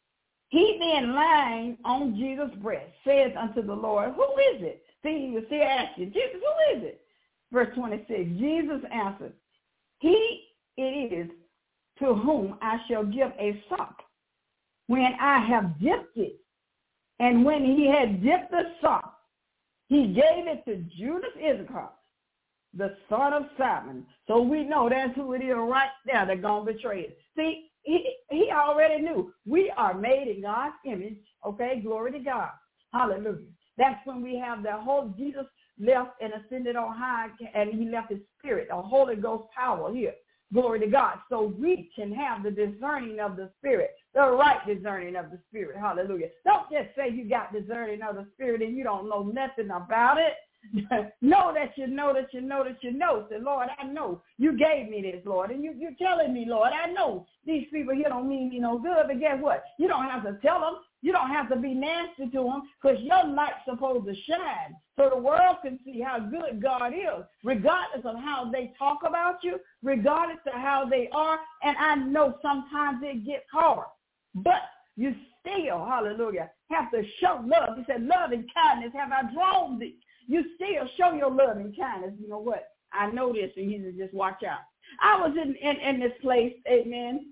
He then, lying on Jesus' breast, says unto the Lord, who is it? See, he was still asking, Jesus, who is it? Verse twenty-six, Jesus answered, he it is to whom I shall give a sop when I have dipped it. And when he had dipped the sop, he gave it to Judas Iscariot, the son of Simon. So we know that's who it is right there that's going to betray it. See, he, he already knew. We are made in God's image. Okay, glory to God. Hallelujah. That's when we have the whole Jesus left and ascended on high, and he left his spirit, a Holy Ghost power here. Glory to God. So we can have the discerning of the spirit, the right discerning of the spirit. Hallelujah. Don't just say you got discerning of the spirit and you don't know nothing about it. Know that you know that you know that you know. Say, Lord, I know you gave me this, Lord. And you, you're telling me, Lord, I know these people here don't mean me no good. But guess what? You don't have to tell them. You don't have to be nasty to them because your light's supposed to shine so the world can see how good God is, regardless of how they talk about you, regardless of how they are. And I know sometimes it gets hard, but you still, hallelujah, have to show love. He said, love and kindness have I drawn thee. You still show your love and kindness. You know what? I know this. And he said, just watch out. I was in, in, in this place, amen.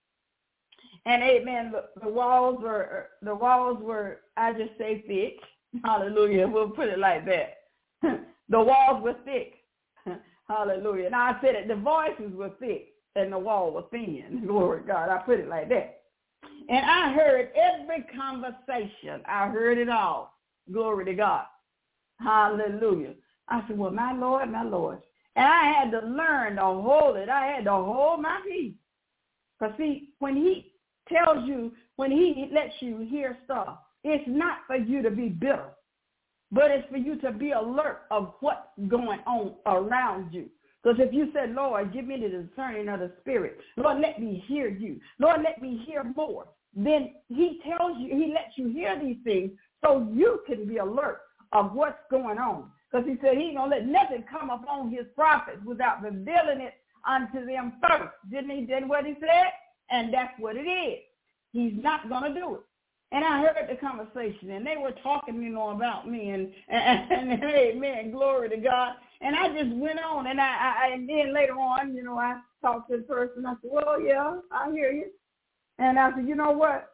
And amen, the, the walls were, the walls were, I just say thick. Hallelujah. We'll put it like that. The walls were thick. Hallelujah. Now I said it, the voices were thick and the wall was thin. Glory to God. I put it like that. And I heard every conversation. I heard it all. Glory to God. Hallelujah. I said, well, my Lord, my Lord. And I had to learn to hold it. I had to hold my peace. Because see, when he tells you, when he lets you hear stuff, it's not for you to be bitter, but it's for you to be alert of what's going on around you. Because if you said, Lord, give me the discerning of the Spirit, Lord, let me hear you, Lord, let me hear more, then he tells you, he lets you hear these things so you can be alert of what's going on. Because he said he ain't going to let nothing come upon his prophets without revealing it unto them first. Didn't he? Did what he said? And that's what it is. He's not going to do it. And I heard the conversation, and they were talking, you know, about me, and, and, and amen, glory to God. And I just went on, and I, I and then later on, you know, I talked to the person. I said, well, yeah, I hear you. And I said, you know what?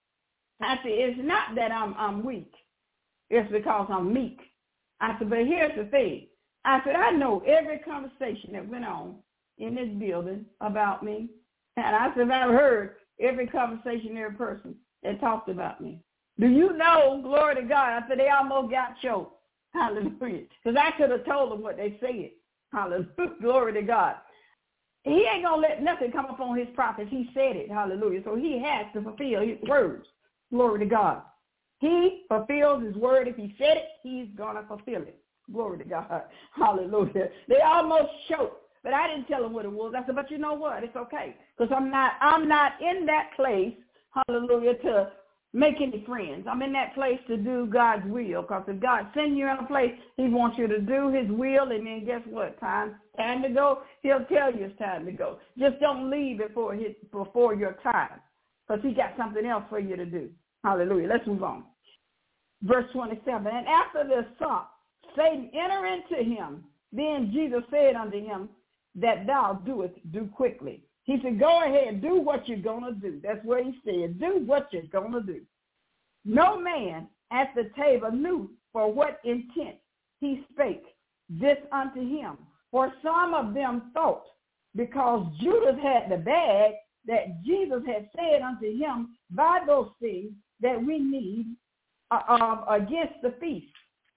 I said, it's not that I'm I'm weak. It's because I'm meek. I said, but here's the thing. I said, I know every conversation that went on in this building about me. And I said, I've heard every conversation, every person that talked about me. Do you know, glory to God, I said they almost got choked. Hallelujah. Because I could have told them what they said. Hallelujah. Glory to God. He ain't going to let nothing come upon his prophets. He said it. Hallelujah. So he has to fulfill his words. Glory to God. He fulfills his word. If he said it, he's going to fulfill it. Glory to God. Hallelujah. They almost choked. But I didn't tell them what it was. I said, but you know what? It's okay. Because I'm not, I'm not in that place, hallelujah, to make any friends. I'm in that place to do God's will. Because if God sends you in a place, he wants you to do his will. And then guess what? Time, time to go. He'll tell you it's time to go. Just don't leave before, his, before your time. Because he got something else for you to do. Hallelujah. Let's move on. Verse twenty-seven. And after this thought, Satan enter into him. Then Jesus said unto him, that thou doest, do quickly. He said, go ahead, do what you're going to do. That's what he said. Do what you're going to do. No man at the table knew for what intent he spake this unto him. For some of them thought, because Judas had the bag, that Jesus had said unto him, buy those things that we need uh, uh, against the feast,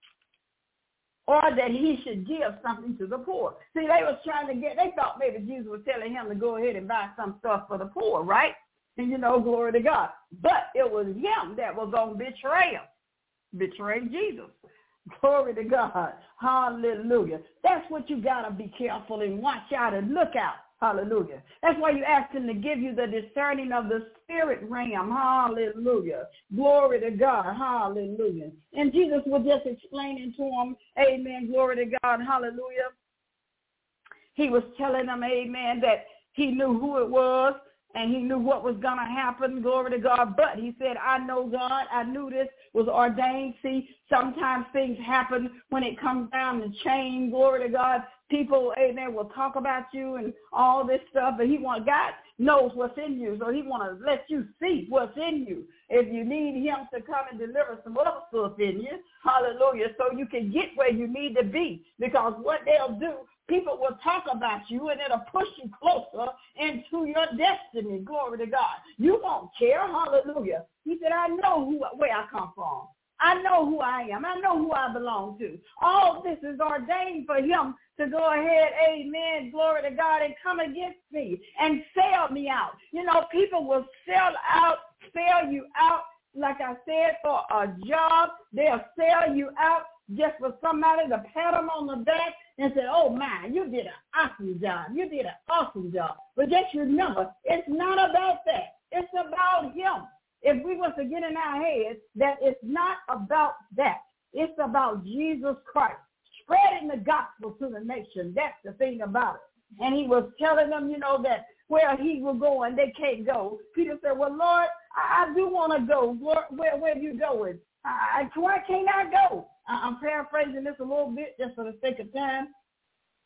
or that he should give something to the poor. See, they was trying to get, they thought maybe Jesus was telling him to go ahead and buy some stuff for the poor, right? And, you know, glory to God. But it was him that was going to betray him, betray Jesus. Glory to God. Hallelujah. That's what you got to be careful and watch out and look out. Hallelujah. That's why you asked him to give you the discerning of the spirit realm. Hallelujah. Glory to God. Hallelujah. And Jesus was just explaining to him, amen, glory to God. Hallelujah. He was telling them, amen, that he knew who it was and he knew what was going to happen. Glory to God. But he said, I know God. I knew this was ordained. See, sometimes things happen when it comes down to change. Glory to God. People, amen, will talk about you and all this stuff, but he want, God knows what's in you, so he want to let you see what's in you. If you need him to come and deliver some other stuff in you, hallelujah, so you can get where you need to be. Because what they'll do, people will talk about you, and it'll push you closer into your destiny. Glory to God. You won't care, hallelujah. He said, I know who, where I come from. I know who I am. I know who I belong to. All this is ordained for him to go ahead, amen, glory to God, and come against me and sell me out. You know, people will sell out, sell you out, like I said, for a job. They'll sell you out just for somebody to pat them on the back and say, oh, my, you did an awesome job. You did an awesome job. But just remember, it's not about that. It's about him. If we was to get in our heads that it's not about that. It's about Jesus Christ. Spreading the gospel to the nation. That's the thing about it. And he was telling them, you know, that where he was going, they can't go. Peter said, well, Lord, I, I do want to go. Lord, where, where are you going? I, I, why can't I go? I, I'm paraphrasing this a little bit just for the sake of time.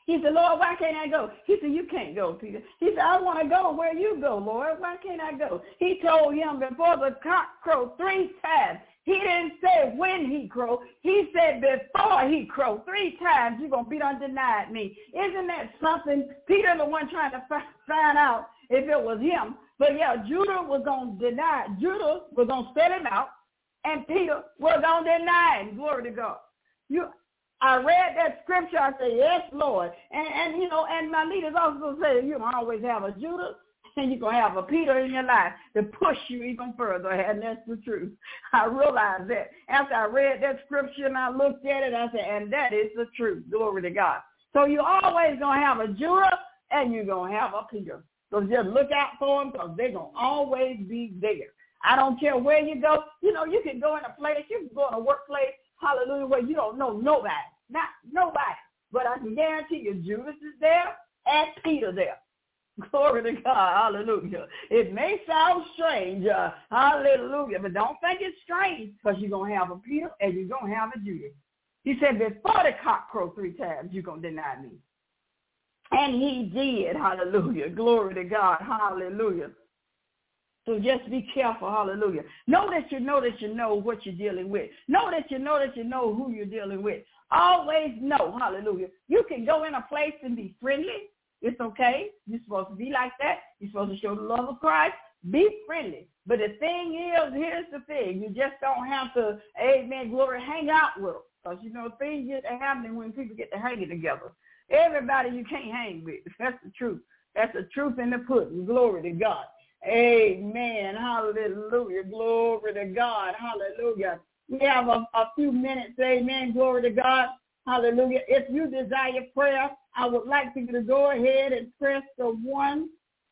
He said, Lord, why can't I go? He said, you can't go, Peter. He said, I want to go where you go, Lord. Why can't I go? He told him before the cock crowed three times. He didn't say when he crowed. He said before he crowed three times, you're going to be done denied me. Isn't that something? Peter the one trying to find out if it was him. But yeah, Judah was going to deny. Judah was going to set him out, and Peter was going to deny him. Glory to God. You, I read that scripture. I said, yes, Lord. And, and you know, and my leaders also say, you don't always have a Judah, and you're going to have a Peter in your life to push you even further. And that's the truth. I realized that. After I read that scripture and I looked at it, I said, and that is the truth. Glory to God. So you're always going to have a Judah, and you're going to have a Peter. So just look out for them, because they're going to always be there. I don't care where you go. You know, you can go in a place, you can go in a workplace, hallelujah, where you don't know nobody. Not nobody. But I can guarantee you Judas is there and Peter there. Glory to God, hallelujah. It may sound strange, uh, hallelujah, but don't think it's strange, because you're going to have a Peter and you're going to have a Judas. He said, before the cock crow three times, you're going to deny me. And he did, hallelujah. Glory to God, hallelujah. So just be careful, hallelujah. Know that you know that you know what you're dealing with. Know that you know that you know who you're dealing with. Always know, hallelujah. You can go in a place and be friendly. It's okay. You're supposed to be like that. You're supposed to show the love of Christ. Be friendly. But the thing is, here's the thing. You just don't have to, amen, glory, hang out with them. Because, you know, things get to happening when people get to hanging together. Everybody you can't hang with. That's the truth. That's the truth in the pudding. Glory to God. Amen. Hallelujah. Glory to God. Hallelujah. We have a, a few minutes. Amen. Glory to God. Hallelujah. If you desire prayer, I would like for you to go ahead and press the one.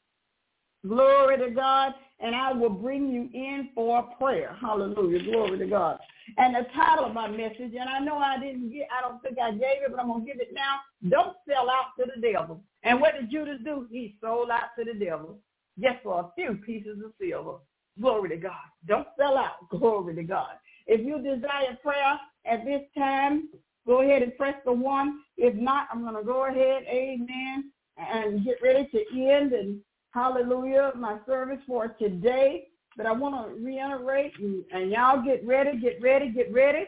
Glory to God. And I will bring you in for prayer. Hallelujah. Glory to God. And the title of my message, and I know I didn't get, I don't think I gave it, but I'm going to give it now. Don't sell out to the devil. And what did Judas do? He sold out to the devil just for a few pieces of silver. Glory to God. Don't sell out. Glory to God. If you desire prayer at this time, go ahead and press the one. If not, I'm going to go ahead, amen, and get ready to end and hallelujah, my service for today. But I want to reiterate, and, and y'all get ready, get ready, get ready.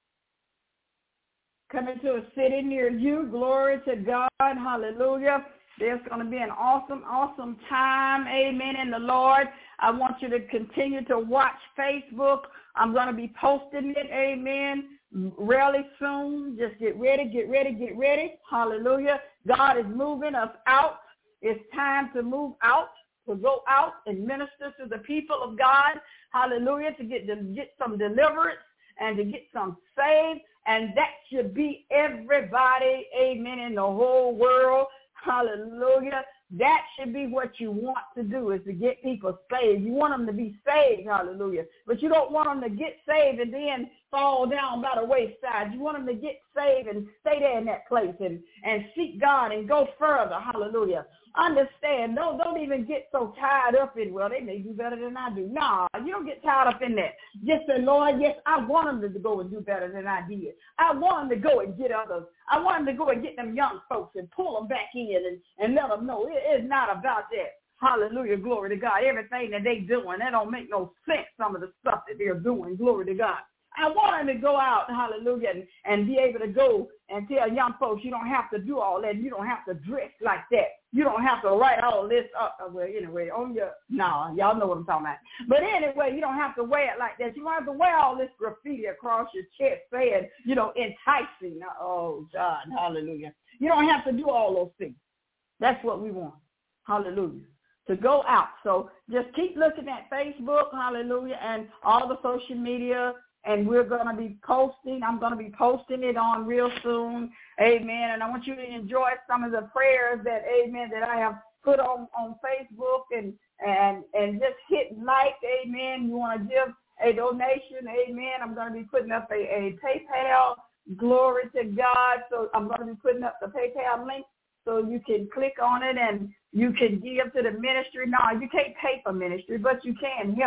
Coming to a city near you. Glory to God. Hallelujah. There's going to be an awesome, awesome time. Amen. In the Lord. I want you to continue to watch Facebook. I'm going to be posting it. Amen. Really soon. Just get ready, get ready, get ready. Hallelujah. God is moving us out. It's time to move out, to go out and minister to the people of God. Hallelujah. To get, to get some deliverance and to get some saved. And that should be everybody, amen, in the whole world. Hallelujah. That should be what you want to do, is to get people saved. You want them to be saved, hallelujah. But you don't want them to get saved and then fall down by the wayside. You want them to get saved and stay there in that place and, and seek God and go further, hallelujah. Understand, don't, don't even get so tied up in, well, they may do better than I do. No, you don't get tied up in that. Just say, Lord, yes, I want them to go and do better than I did. I want them to go and get others. I want them to go and get them young folks and pull them back in and, and let them know it, it's not about that. Hallelujah, glory to God. Everything that they doing, that don't make no sense, some of the stuff that they're doing, glory to God. I want them to go out, hallelujah, and, and be able to go and tell young folks, you don't have to do all that. You don't have to dress like that. You don't have to write all this up. Well, anyway, on your, no, y'all know what I'm talking about. But anyway, you don't have to wear it like that. You don't have to wear all this graffiti across your chest saying, you know, enticing. Oh, God, hallelujah. You don't have to do all those things. That's what we want. Hallelujah. To go out. So just keep looking at Facebook, hallelujah, and all the social media. And we're going to be posting. I'm going to be posting it on real soon. Amen. And I want you to enjoy some of the prayers that, amen, that I have put on, on Facebook and, and, and just hit like, amen. You want to give a donation, amen. I'm going to be putting up a, a PayPal. Glory to God. So I'm going to be putting up the PayPal link so you can click on it and you can give to the ministry. No, you can't pay for ministry, but you can help.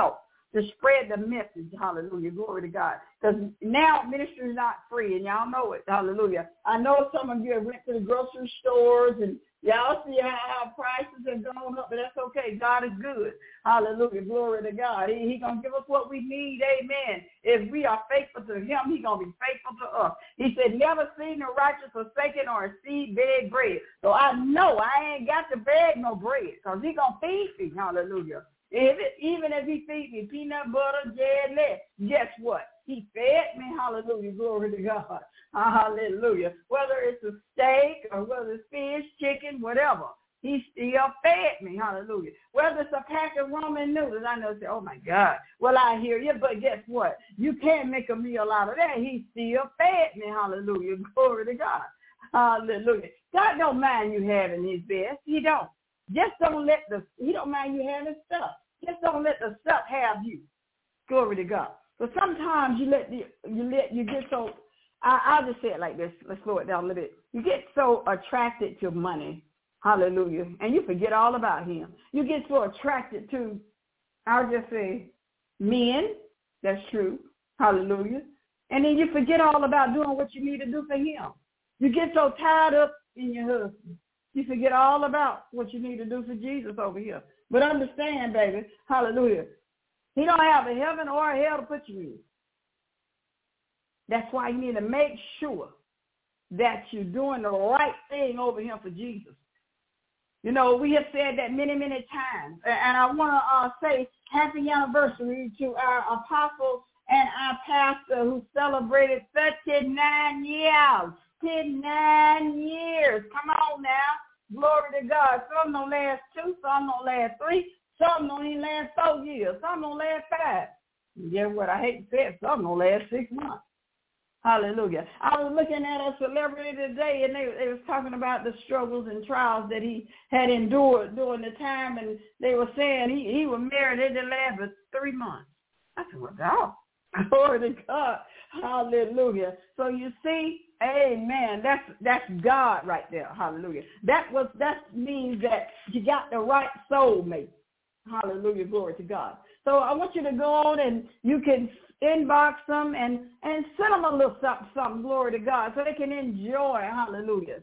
to spread the message. Hallelujah. Glory to God. Because now ministry is not free, and y'all know it. Hallelujah. I know some of you have went to the grocery stores, and y'all see how prices have gone up, but that's okay. God is good. Hallelujah. Glory to God. He, he going to give us what we need. Amen. If we are faithful to him, he's going to be faithful to us. He said, never seen the righteous forsaken or a seed beg bread. So I know I ain't got to beg no bread because he's going to feed me. Hallelujah. If it, even if he feed me peanut butter, jelly, guess what? He fed me. Hallelujah. Glory to God. Hallelujah. Whether it's a steak or whether it's fish, chicken, whatever, he still fed me. Hallelujah. Whether it's a pack of ramen noodles, I know, say, oh, my God. Well, I hear you, but guess what? You can't make a meal out of that. He still fed me. Hallelujah. Glory to God. Hallelujah. God don't mind you having his best. He don't. Just don't let the, he don't mind you having stuff. Just don't let the stuff have you. Glory to God. But sometimes you let the, you let, you get so, I, I'll just say it like this. Let's slow it down a little bit. You get so attracted to money. Hallelujah. And you forget all about him. You get so attracted to, I'll just say, men. That's true. Hallelujah. And then you forget all about doing what you need to do for him. You get so tied up in your husband. You forget all about what you need to do for Jesus over here. But understand, baby, hallelujah, he don't have a heaven or a hell to put you in. That's why you need to make sure that you're doing the right thing over here for Jesus. You know, we have said that many, many times. And I want to uh, say happy anniversary to our apostle and our pastor who celebrated thirty-nine years. thirty-nine years. Come on now. Glory to God. Some don't last two, some don't last three, some don't even last four years, some don't last five. And guess what? I hate to say it, some don't last six months. Hallelujah. I was looking at a celebrity today, and they, they was talking about the struggles and trials that he had endured during the time, and they were saying he, he was married, they didn't last but three months. I said, well, God. Glory to God. Hallelujah. So you see, amen. That's that's God right there. Hallelujah. That was that means that you got the right soulmate. Hallelujah. Glory to God. So I want you to go on and you can inbox them and, and send them a little something, something, glory to God, so they can enjoy. Hallelujah.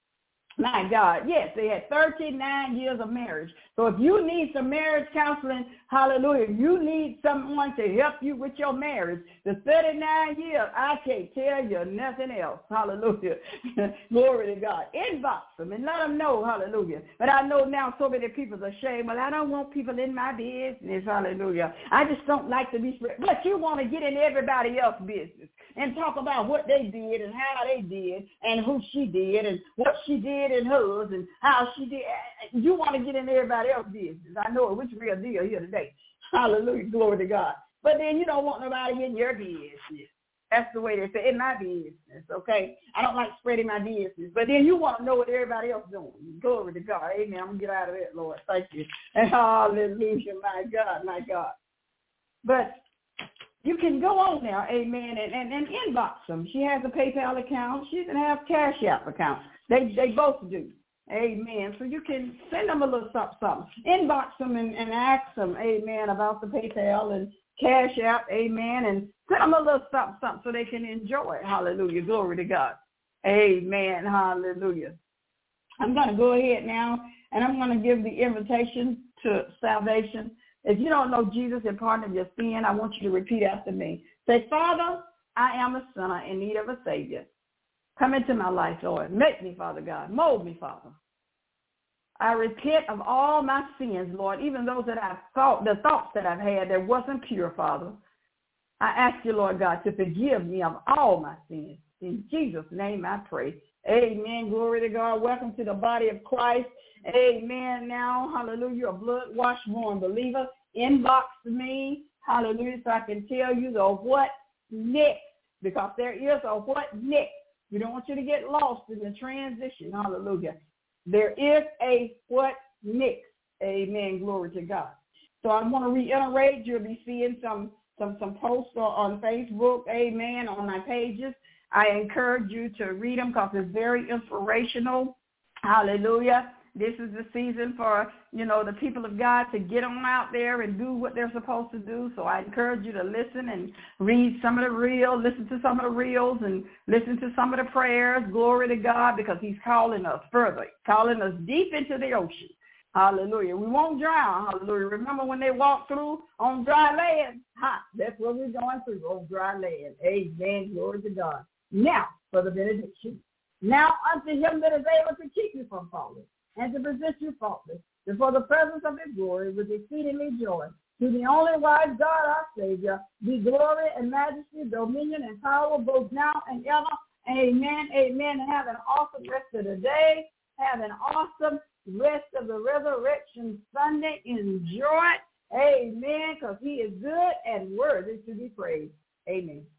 My God, yes, they had thirty-nine years of marriage. So if you need some marriage counseling, hallelujah, you need someone to help you with your marriage. The thirty-nine years, I can't tell you nothing else. Hallelujah. Glory to God. Inbox them and let them know, hallelujah. But I know now so many people are ashamed. Well, I don't want people in my business, hallelujah. I just don't like to be spread. But you want to get in everybody else's business and talk about what they did and how they did and who she did and what she did in hers and how she did. You want to get in everybody else's business. I know it, which real deal here today. Hallelujah, glory to God. But then you don't want nobody in your business. That's the way they say, in my business, okay? I don't like spreading my business. But then you want to know what everybody else is doing. Glory to God. Amen. I'm going to get out of that, Lord. Thank you. Hallelujah, my God, my God. But you can go on now, amen, and, and, and inbox them. She has a PayPal account. She can have Cash App account. They they both do. Amen. So you can send them a little something, something. Inbox them and, and ask them, amen, about the PayPal and Cash App, amen, and send them a little something, something so they can enjoy it. Hallelujah. Glory to God. Amen. Hallelujah. I'm going to go ahead now, and I'm going to give the invitation to salvation. If you don't know Jesus and pardon of your sin, I want you to repeat after me. Say, Father, I am a sinner in need of a Savior. Come into my life, Lord. Make me, Father God. Mold me, Father. I repent of all my sins, Lord, even those that I've thought, the thoughts that I've had that wasn't pure, Father. I ask you, Lord God, to forgive me of all my sins. In Jesus' name I pray. Amen. Glory to God. Welcome to the body of Christ. Amen. Now, hallelujah, a blood-washed born believer. Inbox me, hallelujah, so I can tell you the what next, because there is a what next. We don't want you to get lost in the transition. Hallelujah. There is a what next. Amen. Glory to God. So I want to reiterate, you'll be seeing some, some, some posts on Facebook, amen, on my pages. I encourage you to read them because it's very inspirational. Hallelujah. This is the season for, you know, the people of God to get on out there and do what they're supposed to do. So I encourage you to listen and read some of the reels, listen to some of the reels, and listen to some of the prayers. Glory to God, because he's calling us further, calling us deep into the ocean. Hallelujah. We won't drown. Hallelujah. Remember when they walked through on dry land? Ha, that's what we're going through, on dry land. Amen. Glory to God. Now, for the benediction. Now unto him that is able to keep you from falling, and to present you faultless before the presence of his glory with exceedingly joy. To the only wise God, our Savior, be glory and majesty, dominion and power, both now and ever. Amen, amen. Have an awesome rest of the day. Have an awesome rest of the Resurrection Sunday. Enjoy it. Amen, because he is good and worthy to be praised. Amen.